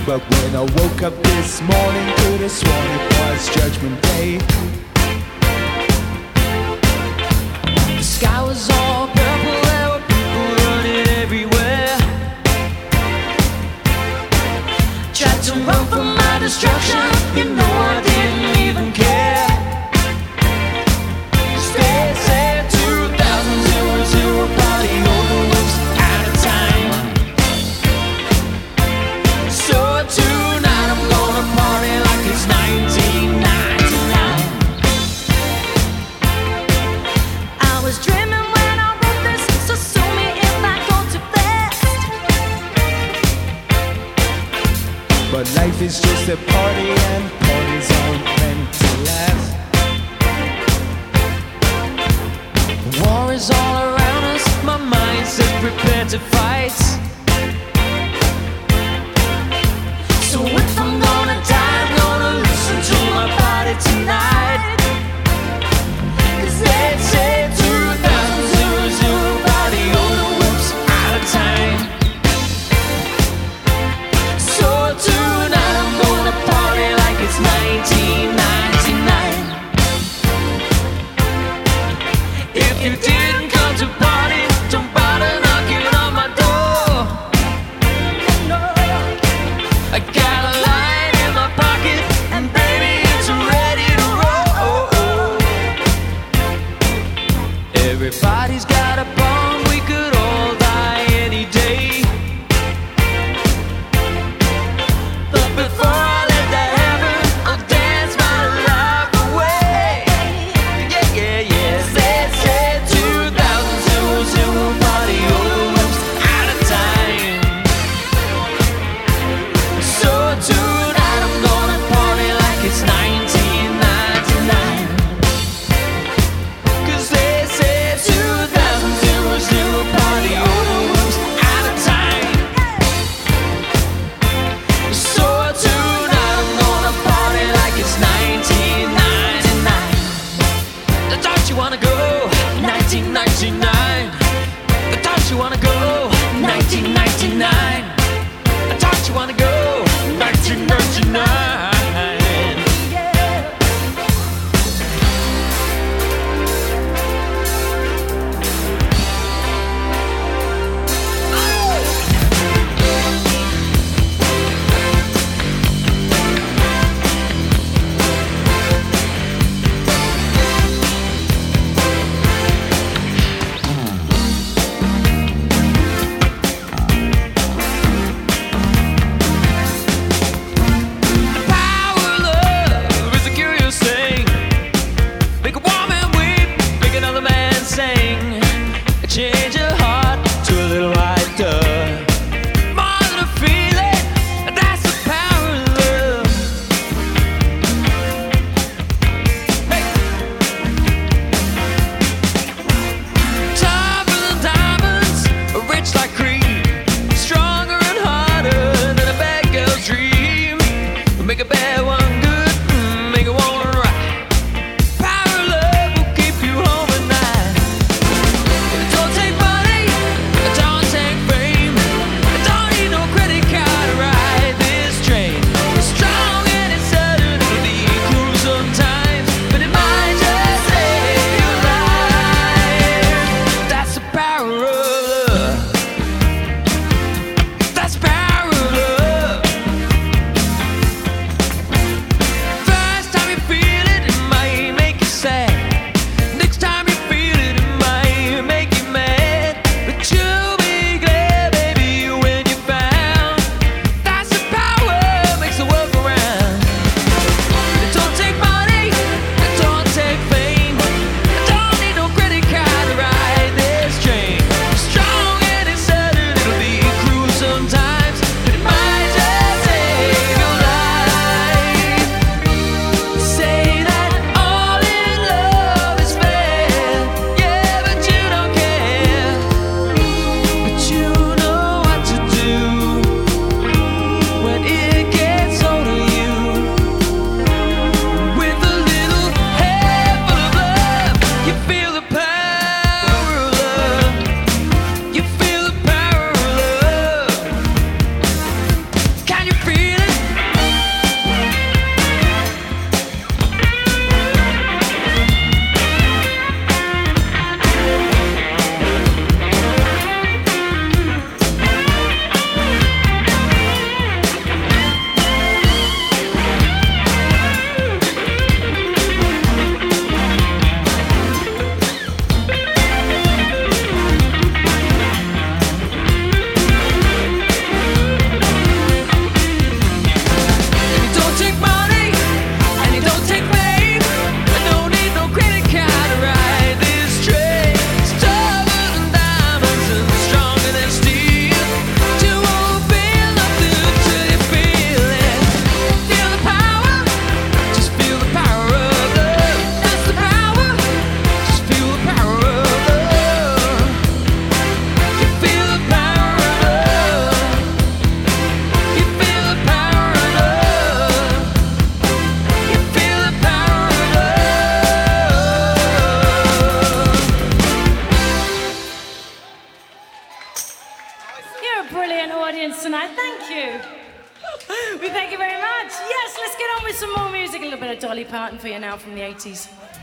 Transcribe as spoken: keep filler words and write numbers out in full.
But when I woke up this morning, could have sworn it was Judgment Day. The sky was all purple, there were people running everywhere. Tried to run from my destruction, you know I didn't even care. Stay safe, two thousand zero zero, body overlooks out of time. So tonight I'm gonna party like it's nineteen ninety-nine. I was dreaming when I wrote this, so sue me if I go too fast. But life is just a party and parties aren't meant to last. War is all around us, my mind says prepare to fight. So if I'm gonna die, I'm gonna listen to my body tonight. Cause they say two thousand zero zero, body on the whips out of time. So tonight I'm gonna party like it's nineteen ninety-nine. If you didn't come to party, don't bother knocking on my door. I got a line in my pocket, and baby, it's ready to roll. Everybody's got a bomb, we could all die any day. But before I let that happen, I'll dance my life away. Yeah, yeah, yeah. Say, say, two thousand zero zero, body overlooks out of time. So tonight I'm gonna party like it's nineteen ninety-nine. Cause they say two thousand zero zero, body overlooks out of time. So tonight I'm gonna party like it's nineteen ninety-nine. Don't you wanna go? nineteen ninety-nine. Don't you wanna go? nineteen ninety-nine. Don't you wanna go? nineteen ninety-nine. us tonight. Thank you. We thank you very much. Yes, let's get on with some more music. A little bit of Dolly Parton for you now from the eighties.